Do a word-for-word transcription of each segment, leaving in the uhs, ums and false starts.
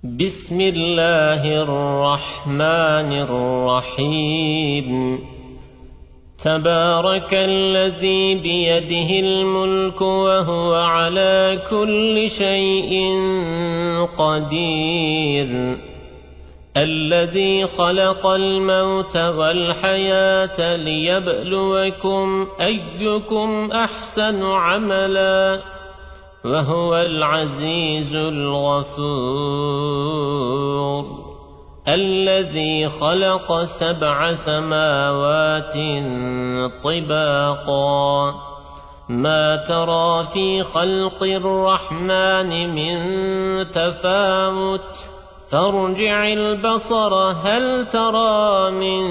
بسم الله الرحمن الرحيم تبارك الذي بيده الملك وهو على كل شيء قدير الذي خلق الموت والحياة ليبلوكم أيكم أحسن عملا وهو العزيز الغفور الذي خلق سبع سماوات طباقا ما ترى في خلق الرحمن من تفاوت فارجع البصر هل ترى من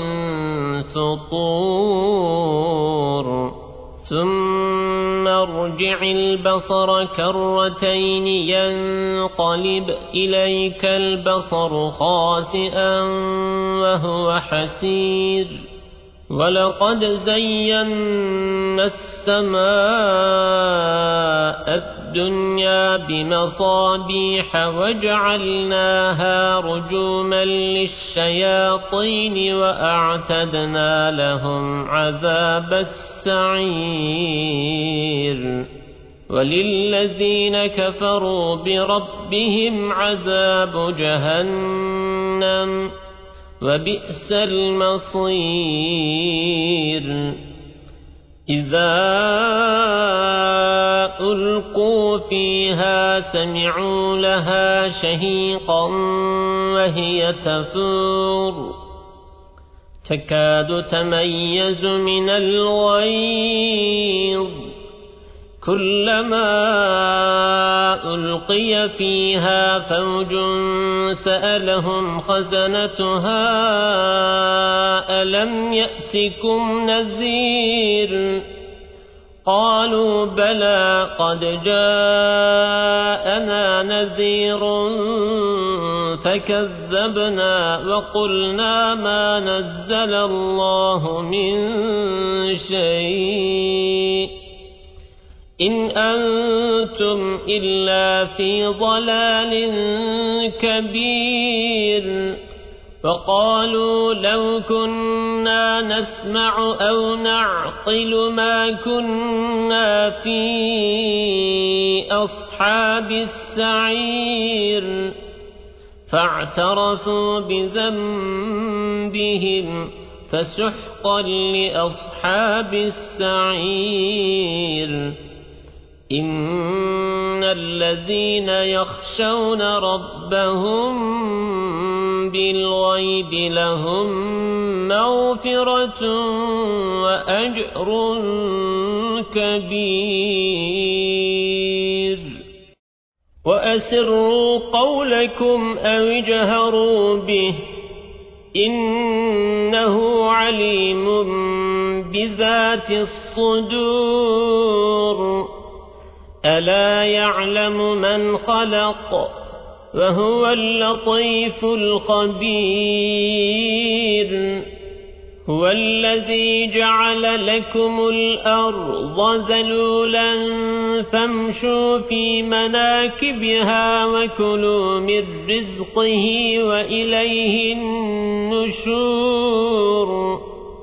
فطور ثم ارجع البصر كرتين ينقلب إليك البصر خاسئا وهو حسير ولقد زينا السماء الدنيا بمصابيح وجعلناها رجوما للشياطين وأعتدنا لهم عذاب السعير وللذين كفروا بربهم عذاب جهنم وبئس المصير إذا ألقوا فيها سمعوا لها شهيقا وهي تفور تكاد تميز من الغيظ كلما ألقي فيها فوج سألهم خزنتها ألم يأتكم نذير قالوا بلى قد جاءنا نذير فكذبنا وقلنا ما نزل الله من شيء إن أنتم إلا في ضلال كبير وقالوا لو كنا نسمع أو نعقل ما كنا في أصحاب السعير فاعترفوا بذنبهم فسحقا لأصحاب السعير إن الذين يخشون ربهم بالغيب لهم مغفرة وأجر كبير وأسروا قولكم أو اجهروا به إنه عليم بذات الصدور ألا يعلم من خلق وهو اللطيف الخبير هو الذي جعل لكم الأرض ذلولا فامشوا في مناكبها وكلوا من رزقه وإليه النشور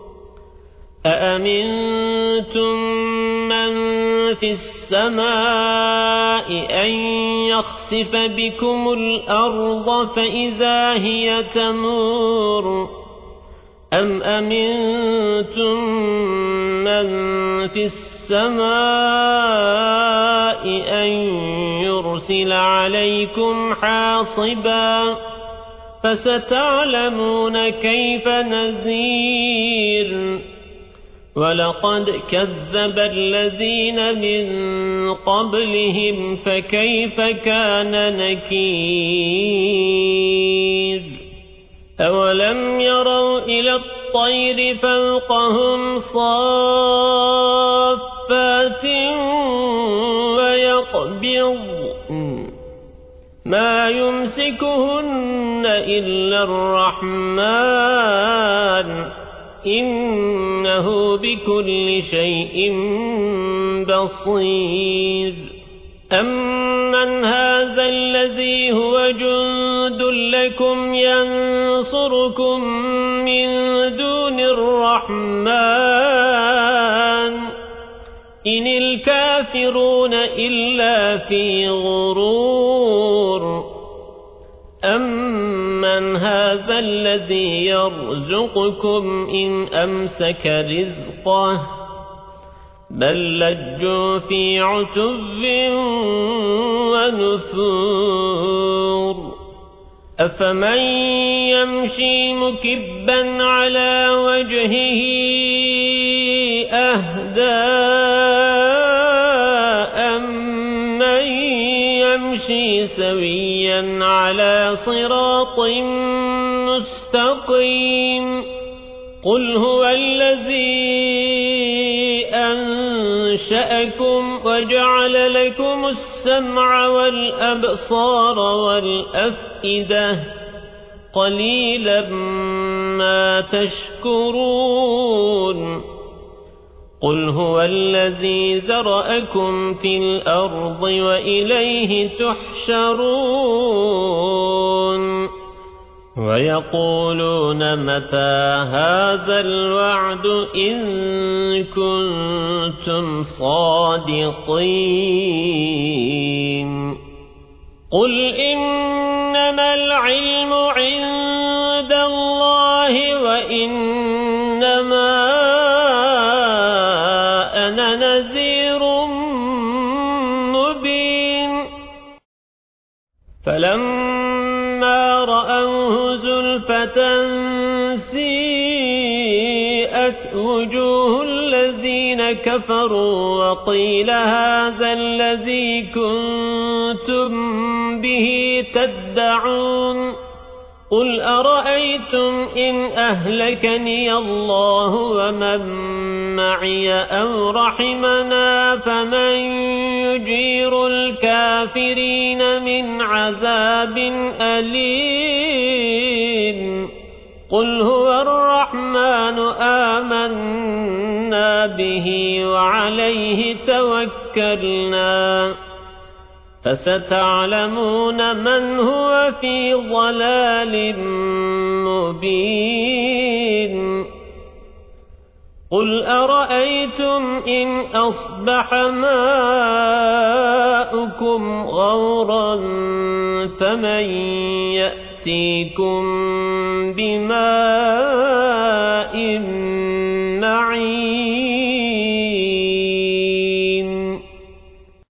أأمنتم من في السماء أن يخسف بكم الأرض فإذا هي تمور أم أمنتم من في السماء أن يرسل عليكم حاصبا فستعلمون كيف نذير ولقد كذب الذين من قبلهم فكيف كان نكير أولم يروا إلى الطير فوقهم صافات ويقبض ما يمسكهن إلا الرحمن إنه بكل شيء بصير أمن أمن هذا الذي هو جند لكم ينصركم من دون الرحمن إن الكافرون إلا في غرور أمن هذا الذي يرزقكم إن أمسك رزقه بل لجوا في عتب ونثور أفمن يمشي مكبا على وجهه أهدى أمن يمشي سويا على صراط مستقيم قل هو الذي أنشأكم وجعل لكم السمع والأبصار والأفئدة قليلا ما تشكرون قل هو الذي ذرأكم في الأرض وإليه تحشرون ويقولون متى هذا الوعد إن كنتم صادقين قل إنما العلم عند الله وإنما أنا نذير مبين فلما رأوه زلفة سيئت وجوه الذين كفروا وقيل هذا الذي كنتم به تدعون قل أرأيتم إن أهلكني الله ومن معي أو رحمنا فمن يجير الكافرين من عذاب أليم قل هو الرحمن آمنا به وعليه توكلنا فستعلمون من هو في ضلال مبين قل أرأيتم إن أصبح ماؤكم غورا فمن يأتيكم بماء معين